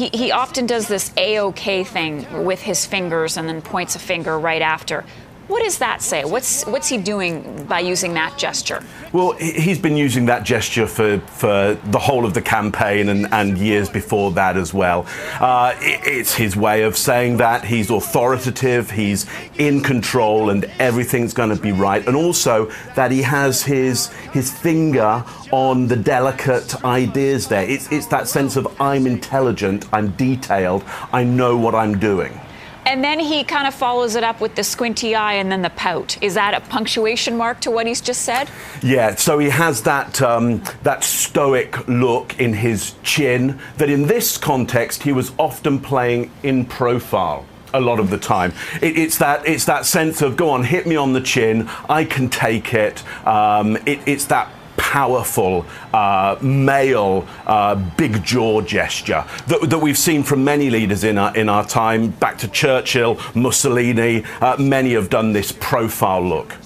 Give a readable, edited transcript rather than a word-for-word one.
he often does this A-OK thing with his fingers and then points a finger right after. What does that say? What's he doing by using that gesture? Well, he's been using that gesture for the whole of the campaign and years before that as well. It's his way of saying that he's authoritative, he's in control, and everything's going to be right. And also that he has his finger on the delicate ideas there. It's that sense of I'm intelligent, I'm detailed, I know what I'm doing. And then he kind of follows it up with the squinty eye and then the pout. Is that a punctuation mark to what he's just said? Yeah, so he has that stoic look in his chin that in this context he was often playing in profile a lot of the time. It's that sense of, go on, hit me on the chin, I can take it. It's that powerful male big jaw gesture that we've seen from many leaders in our time, back to Churchill, Mussolini. Many have done this profile look.